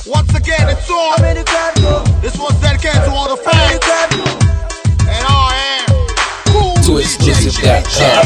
Once again, it's on. This one's dedicated to all the fans. And I am Cool ToExclusive.com.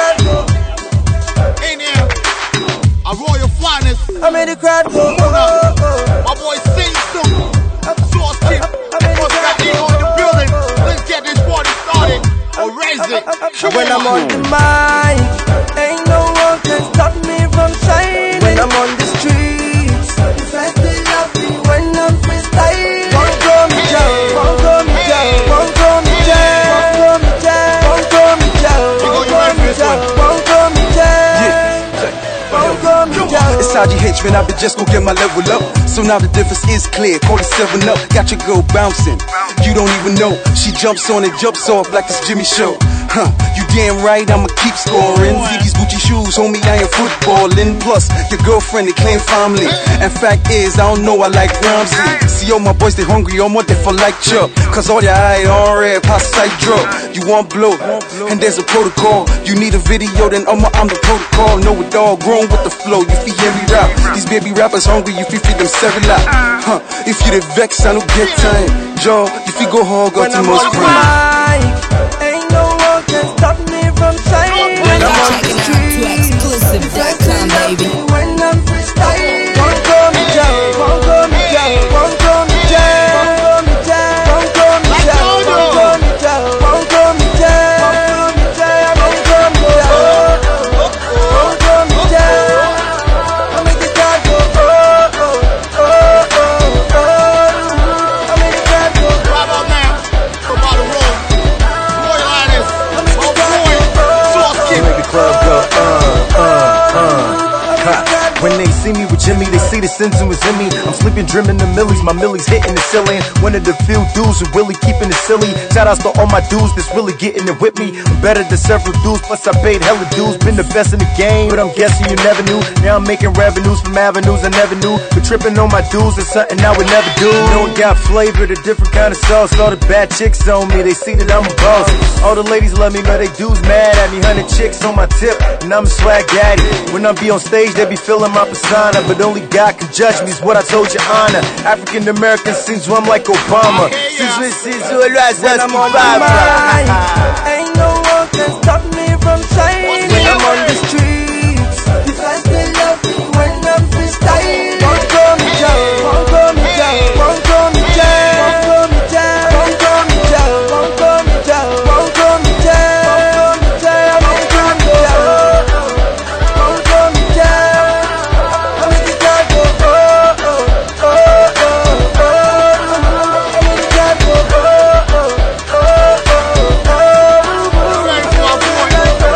In here, a royal flyness. I made the crowd go. My boy Sing Soon. Source Kid. What's got Ego in the building? Let's get this party started. Or raise it. When I'm on the mic, ain't no one can stop me from shining. When I'm on the streets, the fans they love me when I'm freestyling. Won't go me down, won't go me down, won't go me down, won't go me down, won't go me down, won't go me down, won't go me down. It's IGH, man, I've been just gon' get my level up. So now the difference is clear, call it 7 up. Got your girl bouncing, you don't even know. She jumps on and jumps off like it's Jimmy Show. You damn right, I'ma keep scoring. See these Gucci shoes, homie, I ain't footballin'. Plus, your girlfriend, they claim family. And fact is, I don't know, I like Ramsey. See all my boys, they hungry, all more they for like Chuck. Cause all your eye on red, pass sight drug. You want blow, and there's a protocol. You need a video, then I'm the protocol. Know it all, grown with the flow, you feel hear me rap. These baby rappers hungry, you feel feed them Cerelac. If you the vex, I don't get time. Joe, if you go hard, go to most prime. Ain't no one can stop me from shining. When I'm on the streets, ToExclusive.com, baby. when I'm freestyling. Won't go me down, won't go me down, won't go me down, won't go me down, won't go me down, won't go me down, won't go me down, won't go me down, won't go me down. I make the crowd go oh oh oh oh oh. I make the crowd go. Right about now, from out the road. Royal Highness. My boy, Source Kid. Make the club go, When they see me with Jimmy, they see the sins who is in me. I'm sleeping, dreaming the millies, my millies hitting the ceiling. One of the few dudes who really keeping it silly. Shout outs to all my dudes that's really getting it with me. I'm better than several dudes, plus I paid hella dues. Been the best in the game, but I'm guessing you never knew. Now I'm making revenues from avenues I never knew. But tripping on my dudes is something I would never do. You know it got flavor, a different kind of sauce. All the bad chicks on me, they see that I'm a boss. All the ladies love me, but they dudes mad at me. 100 chicks on my tip, and I'm a swag daddy. When I be on stage, they be feeling my persona, but only God can judge me, is what I told you, Anna. African American sings I'm like Obama. When I'm on the mic, ain't no one can stop me from shining. When I'm on the streets, the fans they love me when I'm freestyling. Won't go me down, won't go me down, won't go me down, won't go me down, won't go me down, won't go me down, won't go me down, won't go me down, won't go me down, won't go me down. I make the crowd go oh oh oh oh oh. I make the crowd go oh oh oh oh oh. Thanks to my boy.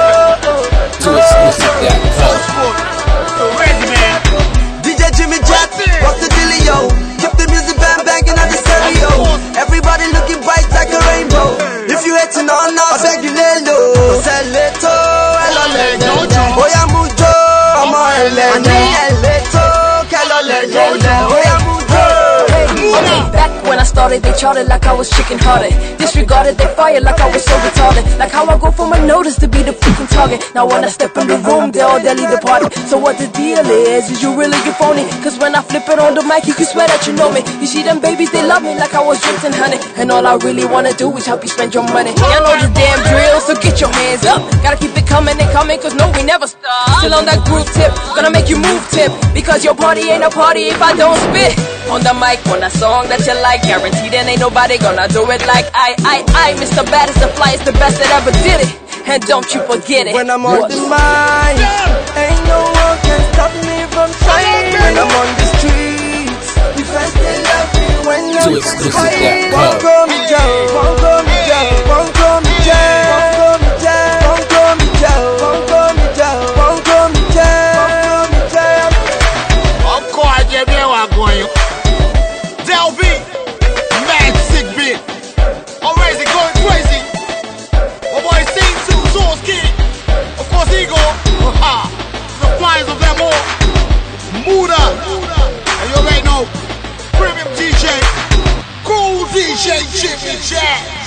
ToExclusive.com. So ready, man. DJ Jimmy Jack, rock the dealio. Keep the music band banging on the stereo. Everybody looking bright like a rainbow. If you hating on us, I beg you lay low. Seleto, hello lele. Oya mujo, ọmọ ẹlẹ́lẹ́. Seleto, hello lele. Oya mujo. Back when I started, they charted like I was chicken hearted. Disregarded, they fired like I was so retarded. Like how I go from a notice to be the freaking target. Now when I step in the room, they all leave the party. So what the deal is you really get phony? Cause when I flip it on the mic, you can swear that you know me. You see them babies, they love me like I was dripped in honey. And all I really wanna do is help you spend your money. Y'all know the damn drill, so get your hands up. Gotta keep it coming and coming, cause no, we never stop. Still on that groove tip, gonna make you move tip. Because your party ain't a party if I don't spit on the mic, on a song that you like. Guaranteed and ain't nobody gonna do it like I. Mr. Baddest, the flyest, the best that ever did it. And don't you forget it. When I'm on the mic, ain't no one can stop me from shining. When I'm on the streets, the fans they love me when I'm freestyling. Won't go me down, won't go me down, won't go me down, won't go me down, won't go me down, won't go me down, won't go me down. Of course, yeah, there we are going. Del V, mad sick bit. Alright, it going crazy. My boy Sing Soon, Source Kid. Of course, Ego. The flyers of them all. Muda. And you already know. Premium DJ. Cool DJ Jimmy Jack.